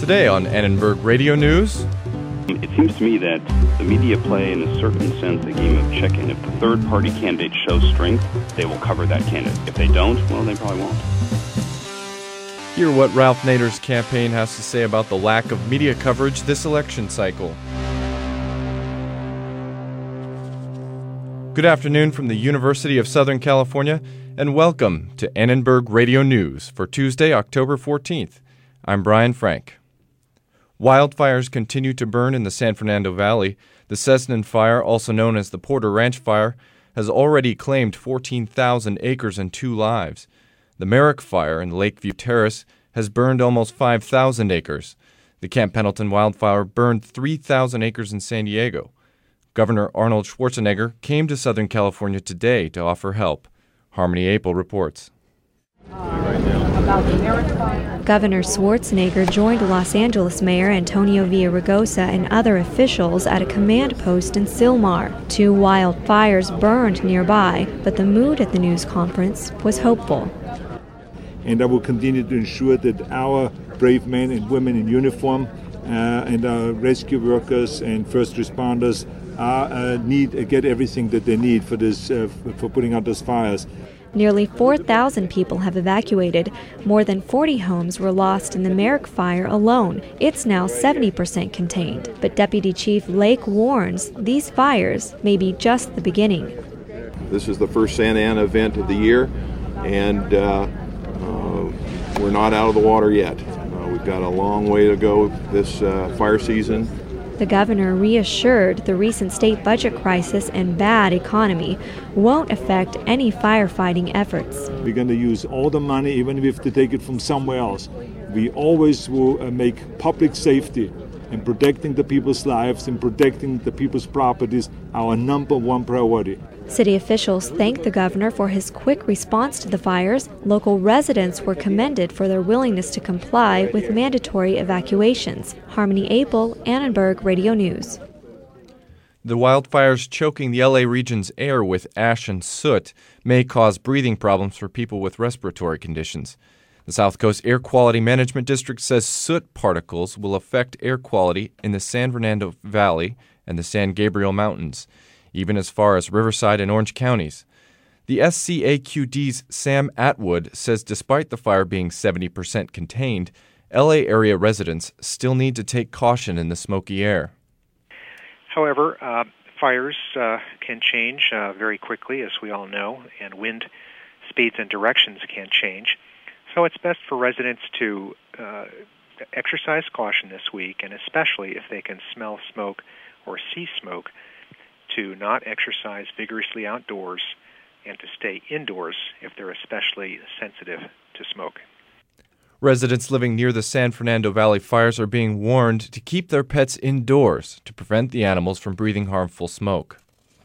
Today on Annenberg Radio News. It seems to me that the media play, in a certain sense, a game of chicken. If the third-party candidate shows strength, they will cover that candidate. If they don't, well, they probably won't. Hear what Ralph Nader's campaign has to say about the lack of media coverage this election cycle. Good afternoon from the University of Southern California, and welcome to Annenberg Radio News for Tuesday, October 14th. I'm Brian Frank. Wildfires continue to burn in the San Fernando Valley. The Cessnan Fire, also known as the Porter Ranch Fire, has already claimed 14,000 acres and 2 lives. The Merrick Fire in Lakeview Terrace has burned almost 5,000 acres. The Camp Pendleton wildfire burned 3,000 acres in San Diego. Governor Arnold Schwarzenegger came to Southern California today to offer help. Harmony Apel reports. Governor Schwarzenegger joined Los Angeles Mayor Antonio Villaraigosa and other officials at a command post in Sylmar. 2 wildfires burned nearby, but the mood at the news conference was hopeful. And I will continue to ensure that our brave men and women in uniform and our rescue workers and first responders get everything that they need for this for putting out those fires. Nearly 4,000 people have evacuated. More than 40 homes were lost in the Merrick Fire alone. It's now 70% contained. But Deputy Chief Lake warns these fires may be just the beginning. This is the first Santa Ana event of the year, and we're not out of the water yet. We've got a long way to go this fire season. The governor reassured the recent state budget crisis and bad economy won't affect any firefighting efforts. We're going to use all the money, even if we have to take it from somewhere else. We always will make public safety and protecting the people's lives and protecting the people's properties our number one priority. City officials thanked the governor for his quick response to the fires. Local residents were commended for their willingness to comply with mandatory evacuations. Harmony Apel, Annenberg Radio News. The wildfires choking the LA region's air with ash and soot may cause breathing problems for people with respiratory conditions. The South Coast Air Quality Management District says soot particles will affect air quality in the San Fernando Valley and the San Gabriel Mountains, even as far as Riverside and Orange counties. The SCAQD's Sam Atwood says despite the fire being 70% contained, LA area residents still need to take caution in the smoky air. However, fires can change very quickly, as we all know, and wind speeds and directions can change. So it's best for residents to exercise caution this week, and especially if they can smell smoke or see smoke, to not exercise vigorously outdoors and to stay indoors if they're especially sensitive to smoke. Residents living near the San Fernando Valley fires are being warned to keep their pets indoors to prevent the animals from breathing harmful smoke.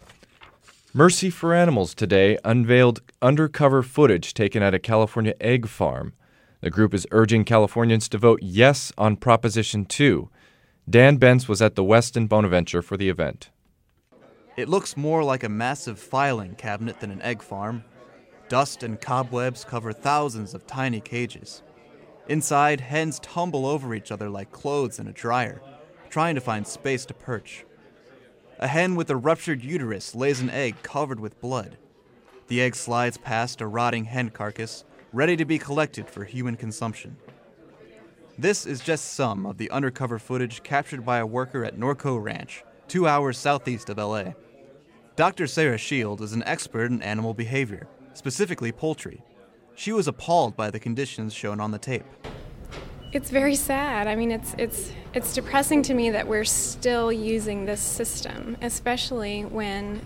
Mercy for Animals today unveiled undercover footage taken at a California egg farm. The group is urging Californians to vote yes on Proposition 2. Dan Bentz was at the Westin Bonaventure for the event. It looks more like a massive filing cabinet than an egg farm. Dust and cobwebs cover thousands of tiny cages. Inside, hens tumble over each other like clothes in a dryer, trying to find space to perch. A hen with a ruptured uterus lays an egg covered with blood. The egg slides past a rotting hen carcass, ready to be collected for human consumption. This is just some of the undercover footage captured by a worker at Norco Ranch, 2 hours southeast of LA. Dr. Sarah Shield is an expert in animal behavior, specifically poultry. She was appalled by the conditions shown on the tape. It's very sad. I mean, it's depressing to me that we're still using this system, especially when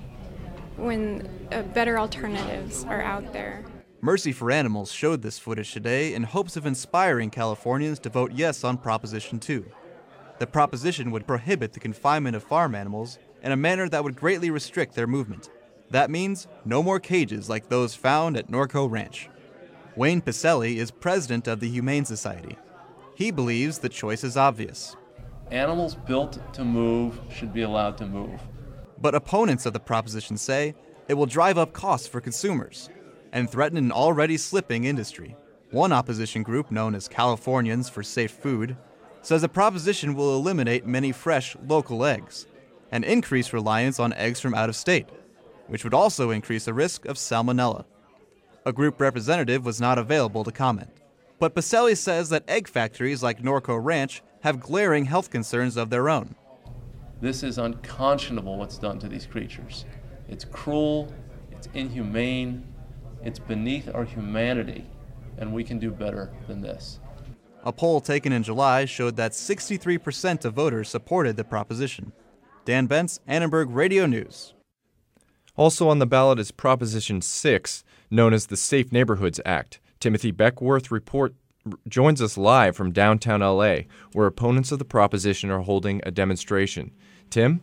better alternatives are out there. Mercy for Animals showed this footage today in hopes of inspiring Californians to vote yes on Proposition 2. The proposition would prohibit the confinement of farm animals in a manner that would greatly restrict their movement. That means no more cages like those found at Norco Ranch. Wayne Picelli is president of the Humane Society. He believes the choice is obvious. Animals built to move should be allowed to move. But opponents of the proposition say it will drive up costs for consumers and threaten an already slipping industry. One opposition group, known as Californians for Safe Food, says the proposition will eliminate many fresh local eggs and increase reliance on eggs from out of state, which would also increase the risk of salmonella. A group representative was not available to comment. But Pacelli says that egg factories like Norco Ranch have glaring health concerns of their own. This is unconscionable what's done to these creatures. It's cruel, it's inhumane, it's beneath our humanity, and we can do better than this. A poll taken in July showed that 63% of voters supported the proposition. Dan Bentz, Annenberg Radio News. Also on the ballot is Proposition 6, known as the Safe Neighborhoods Act. Timothy Beckworth joins us live from downtown L.A., where opponents of the proposition are holding a demonstration. Tim?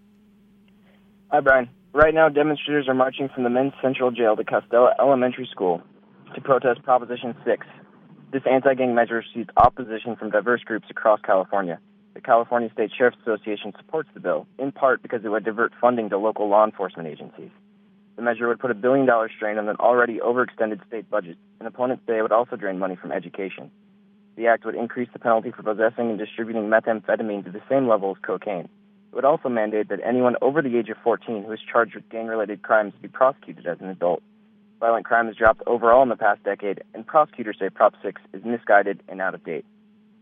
Hi, Brian. Right now, demonstrators are marching from the Men's Central Jail to Costello Elementary School to protest Proposition 6. This anti-gang measure received opposition from diverse groups across California. The California State Sheriff's Association supports the bill, in part because it would divert funding to local law enforcement agencies. The measure would put a $1 billion strain on an already overextended state budget, and opponents say it would also drain money from education. The act would increase the penalty for possessing and distributing methamphetamine to the same level as cocaine. It would also mandate that anyone over the age of 14 who is charged with gang-related crimes be prosecuted as an adult. Violent crime has dropped overall in the past decade, and prosecutors say Prop 6 is misguided and out of date.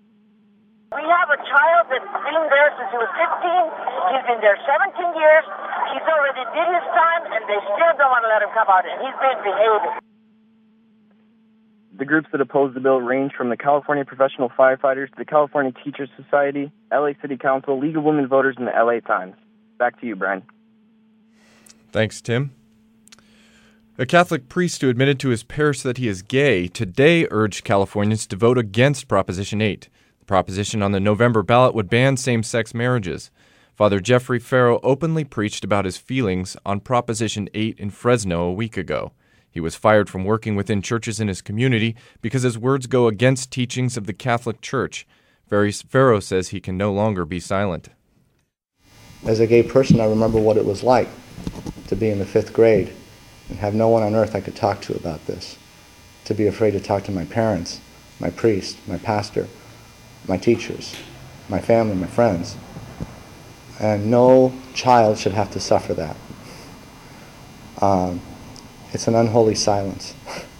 We have a child that's been there since he was 15. He's been there 17 years. He's already did his time, and they still don't want to let him come out, and he's been behaving. The groups that oppose the bill range from the California Professional Firefighters to the California Teachers Society, LA City Council, League of Women Voters, and the LA Times. Back to you, Brian. Thanks, Tim. A Catholic priest who admitted to his parish that he is gay today urged Californians to vote against Proposition 8. The proposition on the November ballot would ban same-sex marriages. Father Jeffrey Farrow openly preached about his feelings on Proposition 8 in Fresno a week ago. He was fired from working within churches in his community because his words go against teachings of the Catholic Church. Farrow says he can no longer be silent. As a gay person, I remember what it was like to be in the 5th grade and have no one on earth I could talk to about this, to be afraid to talk to my parents, my priest, my pastor, my teachers, my family, my friends. And no child should have to suffer that. It's an unholy silence.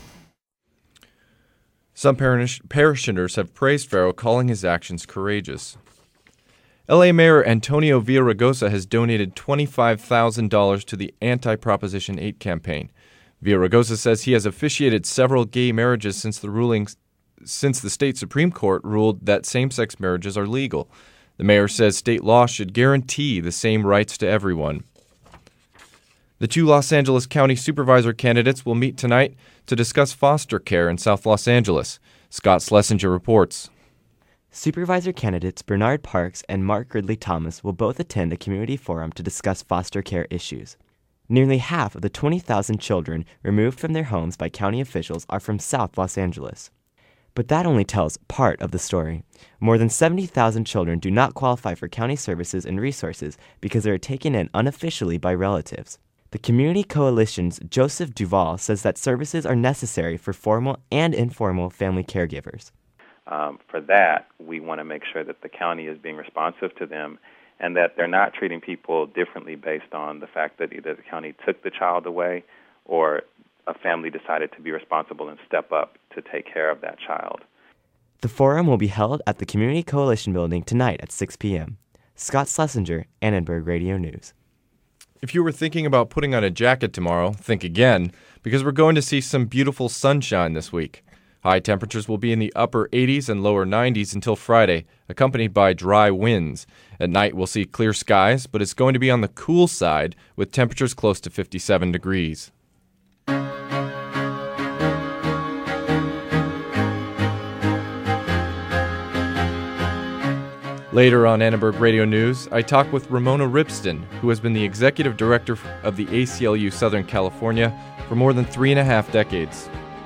Some parishioners have praised Farrow, calling his actions courageous. L.A. Mayor Antonio Villaraigosa has donated $25,000 to the anti-Proposition 8 campaign. Villaraigosa says he has officiated several gay marriages since the state Supreme Court ruled that same-sex marriages are legal. The mayor says state law should guarantee the same rights to everyone. The two Los Angeles County Supervisor candidates will meet tonight to discuss foster care in South Los Angeles. Scott Schlesinger reports. Supervisor candidates Bernard Parks and Mark Ridley Thomas will both attend a community forum to discuss foster care issues. Nearly half of the 20,000 children removed from their homes by county officials are from South Los Angeles. But that only tells part of the story. More than 70,000 children do not qualify for county services and resources because they are taken in unofficially by relatives. The Community Coalition's Joseph Duval says that services are necessary for formal and informal family caregivers. For that, we want to make sure that the county is being responsive to them and that they're not treating people differently based on the fact that either the county took the child away or a family decided to be responsible and step up to take care of that child. The forum will be held at the Community Coalition building tonight at 6 p.m. Scott Schlesinger, Annenberg Radio News. If you were thinking about putting on a jacket tomorrow, think again, because we're going to see some beautiful sunshine this week. High temperatures will be in the upper 80s and lower 90s until Friday, accompanied by dry winds. At night, we'll see clear skies, but it's going to be on the cool side with temperatures close to 57 degrees. Later on Annenberg Radio News, I talk with Ramona Ripston, who has been the executive director of the ACLU Southern California for more than 3.5 decades.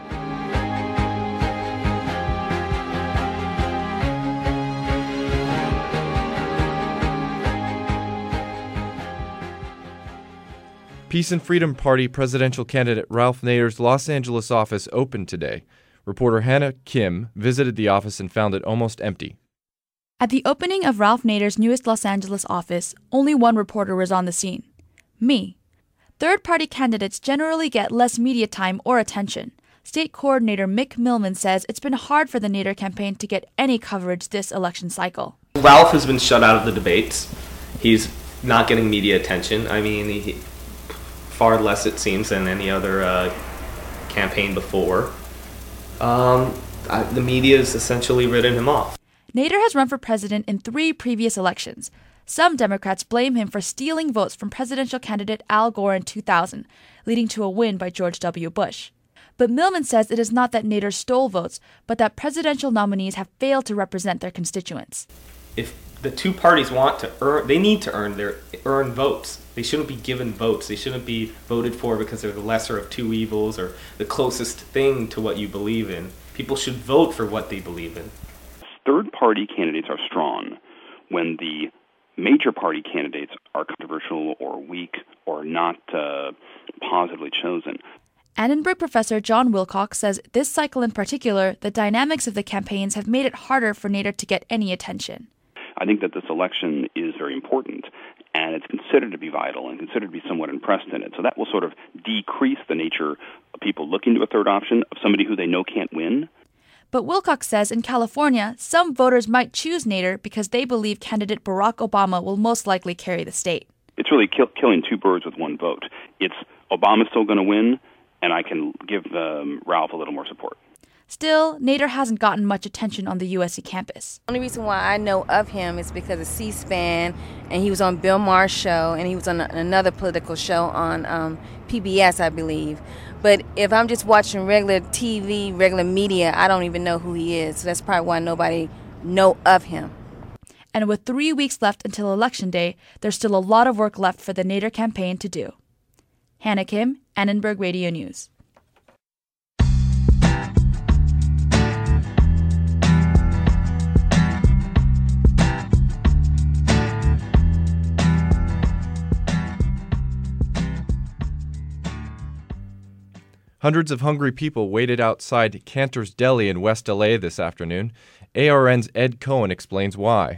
Peace and Freedom Party presidential candidate Ralph Nader's Los Angeles office opened today. Reporter Hannah Kim visited the office and found it almost empty. At the opening of Ralph Nader's newest Los Angeles office, only one reporter was on the scene. Me. Third-party candidates generally get less media time or attention. State Coordinator Mick Millman says it's been hard for the Nader campaign to get any coverage this election cycle. Ralph has been shut out of the debates. He's not getting media attention. I mean, far less, it seems, than any other campaign before. The media has essentially written him off. Nader has run for president in 3 previous elections. Some Democrats blame him for stealing votes from presidential candidate Al Gore in 2000, leading to a win by George W. Bush. But Millman says it is not that Nader stole votes, but that presidential nominees have failed to represent their constituents. If the two parties want to they need to earn votes. They shouldn't be given votes. They shouldn't be voted for because they're the lesser of two evils or the closest thing to what you believe in. People should vote for what they believe in. Third-party candidates are strong when the major party candidates are controversial or weak or not positively chosen. Annenberg professor John Wilcox says this cycle in particular, the dynamics of the campaigns have made it harder for Nader to get any attention. I think that this election is very important, and it's considered to be vital and considered to be somewhat unprecedented. So that will sort of decrease the nature of people looking to a third option of somebody who they know can't win. But Wilcox says in California, some voters might choose Nader because they believe candidate Barack Obama will most likely carry the state. It's really killing two birds with one vote. It's Obama's still going to win, and I can give Ralph a little more support. Still, Nader hasn't gotten much attention on the USC campus. The only reason why I know of him is because of C-SPAN, and he was on Bill Maher's show, and he was on another political show on PBS, I believe. But if I'm just watching regular TV, regular media, I don't even know who he is. So that's probably why nobody know of him. And with 3 weeks left until Election Day, there's still a lot of work left for the Nader campaign to do. Hannah Kim, Annenberg Radio News. Hundreds of hungry people waited outside Cantor's Deli in West LA this afternoon. ARN's Ed Cohen explains why.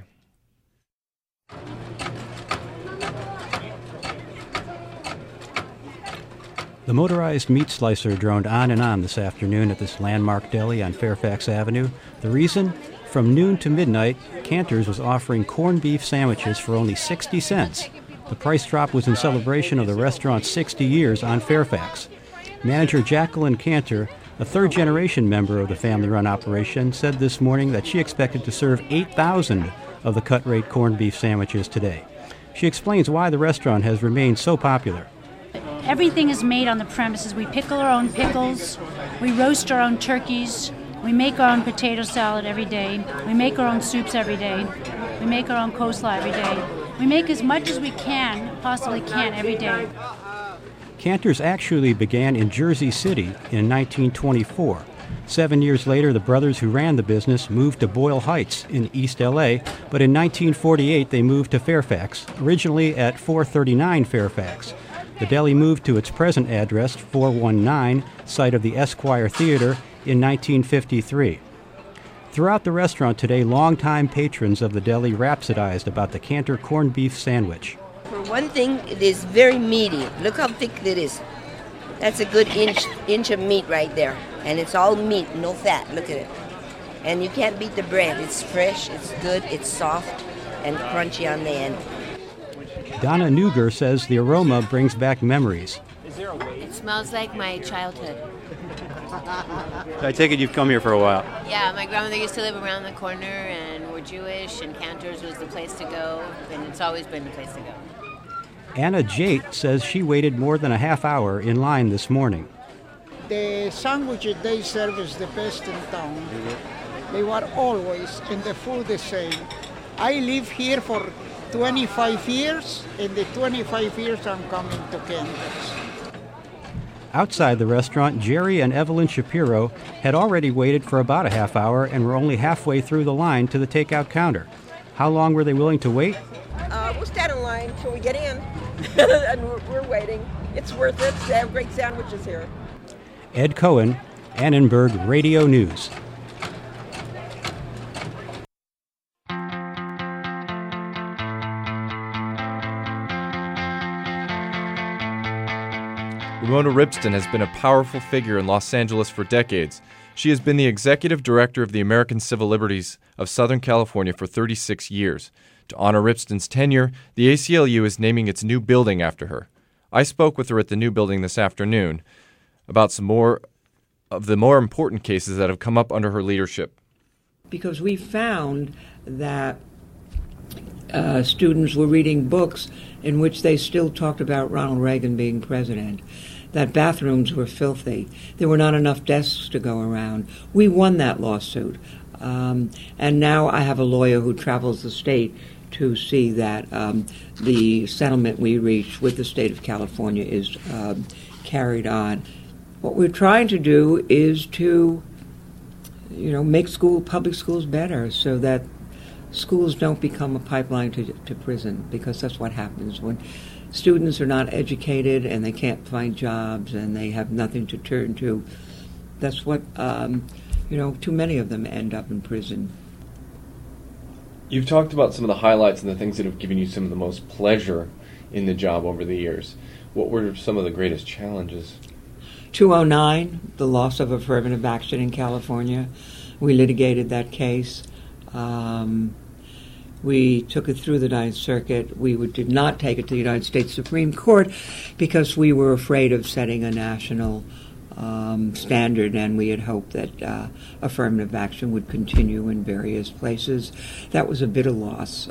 The motorized meat slicer droned on and on this afternoon at this landmark deli on Fairfax Avenue. The reason? From noon to midnight, Cantor's was offering corned beef sandwiches for only 60 cents. The price drop was in celebration of the restaurant's 60 years on Fairfax. Manager Jacqueline Cantor, a third-generation member of the family-run operation, said this morning that she expected to serve 8,000 of the cut-rate corned beef sandwiches today. She explains why the restaurant has remained so popular. Everything is made on the premises. We pickle our own pickles, we roast our own turkeys, we make our own potato salad every day, we make our own soups every day, we make our own coleslaw every day. We make as much as we possibly can every day. Cantor's actually began in Jersey City in 1924. 7 years later, the brothers who ran the business moved to Boyle Heights in East LA, but in 1948 they moved to Fairfax, originally at 439 Fairfax. The deli moved to its present address, 419, site of the Esquire Theater, in 1953. Throughout the restaurant today, longtime patrons of the deli rhapsodized about the Cantor corned beef sandwich. For one thing, it is very meaty. Look how thick it is. That's a good inch of meat right there. And it's all meat, no fat. Look at it. And you can't beat the bread. It's fresh, it's good, it's soft, and crunchy on the end. Donna Neuger says the aroma brings back memories. It smells like my childhood. I take it you've come here for a while. Yeah, my grandmother used to live around the corner, and we're Jewish, and Cantor's was the place to go, and it's always been the place to go. Anna Jate says she waited more than a half hour in line this morning. The sandwiches they serve is the best in town. They were always, and the food the same. I live here for 25 years, and the 25 years I'm coming to Cantor's. Outside the restaurant, Jerry and Evelyn Shapiro had already waited for about a half hour and were only halfway through the line to the takeout counter. How long were they willing to wait? We'll stand in line till we get in, and we're waiting. It's worth it. They have great sandwiches here. Ed Cohen, Annenberg Radio News. Ramona Ribston has been a powerful figure in Los Angeles for decades. She has been the executive director of the American Civil Liberties of Southern California for 36 years. To honor Ribston's tenure, the ACLU is naming its new building after her. I spoke with her at the new building this afternoon about some more of the more important cases that have come up under her leadership. Because we found that students were reading books in which they still talked about Ronald Reagan being president, that bathrooms were filthy, there were not enough desks to go around. We won that lawsuit. And now I have a lawyer who travels the state to see that the settlement we reached with the state of California is carried on. What we're trying to do is to, make public schools better so that schools don't become a pipeline to prison, because that's what happens when students are not educated and they can't find jobs and they have nothing to turn to. That's what, too many of them end up in prison. You've talked about some of the highlights and the things that have given you some of the most pleasure in the job over the years. What were some of the greatest challenges? 209, the loss of affirmative action in California. We litigated that case. We took it through the Ninth Circuit. We did not take it to the United States Supreme Court because we were afraid of setting a national standard, and we had hoped that affirmative action would continue in various places. That was a bitter loss.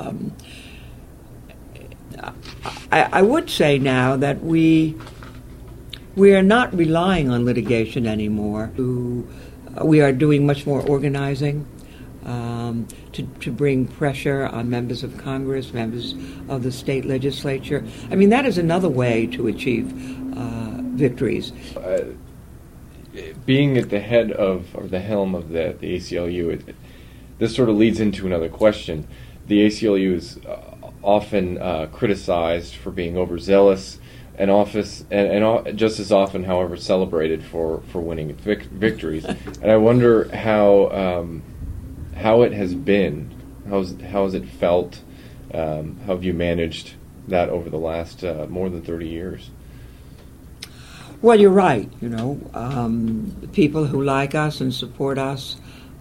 I would say now that we are not relying on litigation anymore. We are doing much more organizing to bring pressure on members of Congress, members of the state legislature. I mean, that is another way to achieve victories. Being at the head of, or the helm of the ACLU, this sort of leads into another question. The ACLU is often criticized for being overzealous, and just as often, however, celebrated for winning victories. And I wonder how it has been, how has it felt, how have you managed that over the last more than 30 years? Well, you're right. People who like us and support us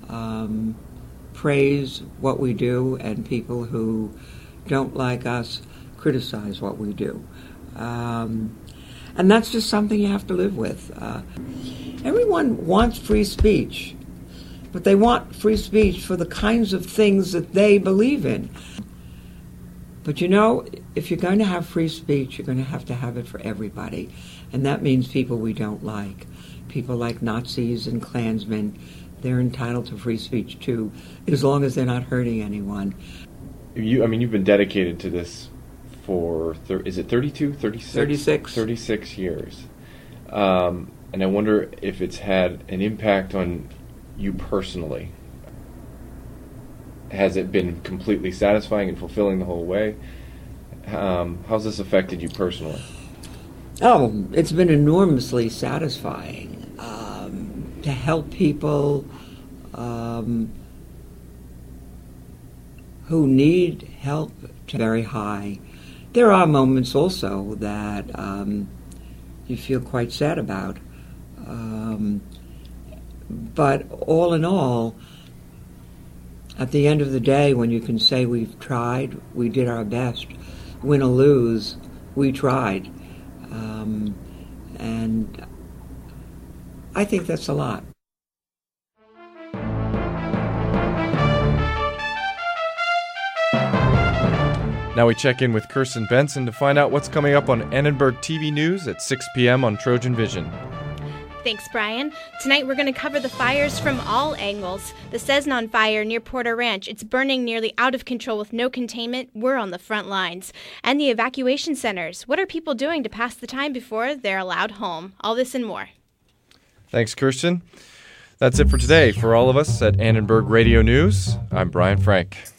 praise what we do, and people who don't like us criticize what we do. And that's just something you have to live with. Everyone wants free speech, but they want free speech for the kinds of things that they believe in. But if you're going to have free speech, you're going to have it for everybody. And that means people we don't like. People like Nazis and Klansmen, they're entitled to free speech too, as long as they're not hurting anyone. You've been dedicated to this for, is it 32, 36? 36 years. And I wonder if it's had an impact on you personally. Has it been completely satisfying and fulfilling the whole way? How's this affected you personally? Oh, it's been enormously satisfying to help people who need help very high. There are moments also that you feel quite sad about. But all in all, at the end of the day, when you can say we've tried, we did our best, win or lose, we tried. And I think that's a lot. Now we check in with Kirsten Benson to find out what's coming up on Annenberg TV News at 6 p.m. on Trojan Vision. Thanks, Brian. Tonight we're going to cover the fires from all angles. The Cessnon fire near Porter Ranch. It's burning nearly out of control with no containment. We're on the front lines. And the evacuation centers. What are people doing to pass the time before they're allowed home? All this and more. Thanks, Kirsten. That's it for today. For all of us at Annenberg Radio News, I'm Brian Frank.